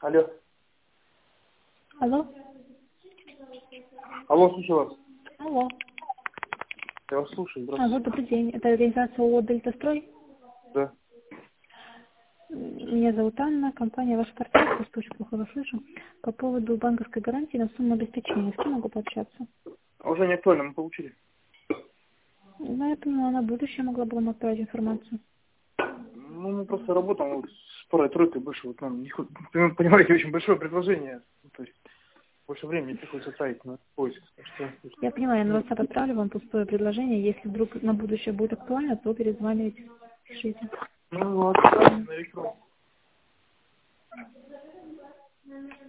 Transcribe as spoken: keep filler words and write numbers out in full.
Алло. Алло. Алло, слушаю вас. Алло. Я вас слушаю, здравствуйте. Алло, добрый день. Это организация ООО «Дельтастрой». Да. Меня зовут Анна, компания «Ваш партнер», просто очень плохо вас слышу. По поводу банковской гарантии на сумму обеспечения. С кем могу пообщаться? Уже не актуально, мы получили. Ну, я думаю, на будущее могла бы вам отправить информацию. Ну, мы просто работаем вот с парой-тройкой больше. Вот нам, не хо- вы понимаете, очень большое предложение. Ну, то есть больше времени приходится тратить на поиск. Так что, Я понимаю, я на ну, WhatsApp отправлю вам пустое предложение. Если вдруг на будущее будет актуально, то перезванивайте, пишите. ну, вот, на электрон.